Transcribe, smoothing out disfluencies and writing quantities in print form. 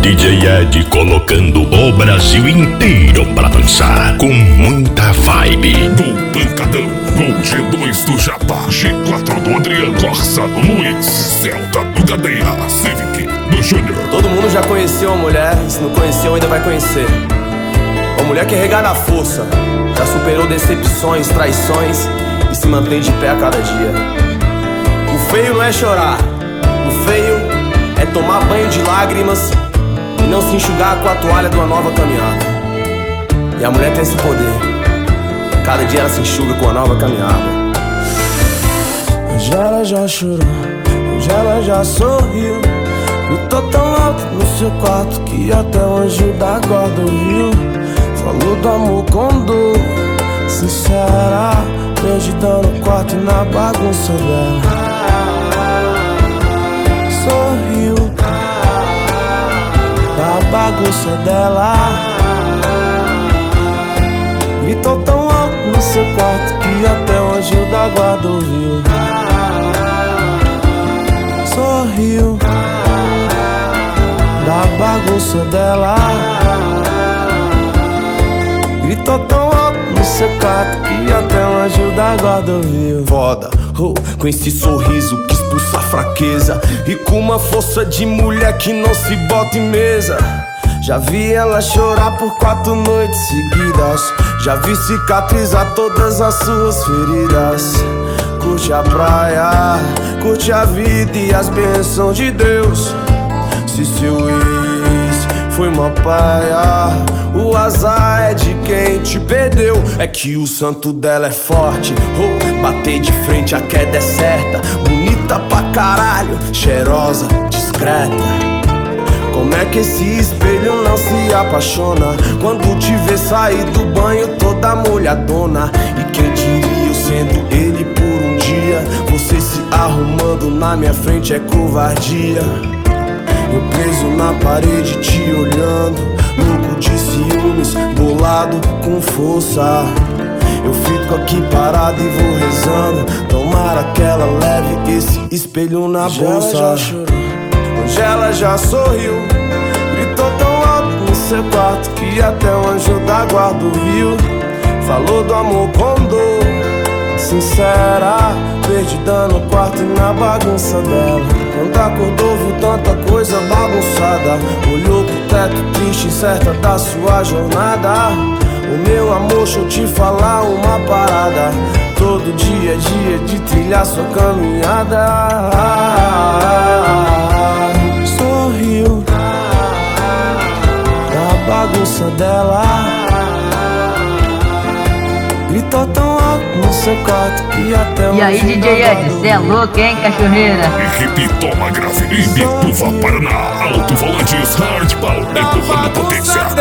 DJ Ed colocando o Brasil inteiro pra dançar, com muita vibe. Do Pancadão, do G2 do Japa, G4 do Adriano, Corsa do Luiz, Celta do Cadeia, Civic do Júnior. Todo mundo já conheceu uma mulher, se não conheceu ainda vai conhecer. Uma mulher que regala a força, já superou decepções, traições e se mantém de pé a cada dia. O feio não é chorar, o feio é tomar banho de lágrimas e não se enxugar com a toalha de uma nova caminhada. E a mulher tem esse poder, cada dia ela se enxuga com a nova caminhada. Hoje ela já chorou, hoje ela já sorriu. Gritou tão alto no seu quarto que até o anjo da guarda ouviu. Falou do amor com dor, sincera, perdidão no quarto e na bagunça dela. Sorriu da bagunça dela. Gritou tão alto no seu quarto que até o anjo da guarda ouviu. Sorriu da bagunça dela. Gritou tão alto no seu quarto que até o anjo da guarda ouviu. Foda, com esse sorriso que expulsa a fraqueza e com uma força de mulher que não se bota em mesa. Já vi ela chorar por 4 noites seguidas, já vi cicatrizar todas as suas feridas. Curte a praia, curte a vida e as bênçãos de Deus. Se seu ex foi uma paia, o azar é de quem te perdeu. É que o santo dela é forte, bater de frente a queda é certa. Bonita pra caralho, cheirosa, discreta. Como é que esse espelho não se apaixona quando te vê sair do banho toda molhadona? E quem diria eu sendo ele por um dia? Você se arrumando na minha frente é covardia. Eu preso na parede te olhando, louco de ciúmes, bolado com força. Eu fico aqui parado e vou rezando, tomara que ela leve esse espelho na bolsa. Ela já chorou, hoje ela já sorriu. Gritou tão alto no seu quarto que até o anjo da guarda ouviu. Falou do amor com dor, sincera, perdida no quarto e na bagunça dela. Quando acordou viu tanta coisa bagunçada, olhou pro teto triste, incerta da sua jornada. O meu amor, deixa eu te falar uma parada, todo dia é dia de trilhar sua caminhada. Sorriu da bagunça dela. Gritou tão alto no seu quarto que até o E aí, DJ Ed, cê é louco, hein, cachorreira? Equipe Toma Grave, Ibituva, Paraná, Alto Volantes, Hard Power, empurrando potência.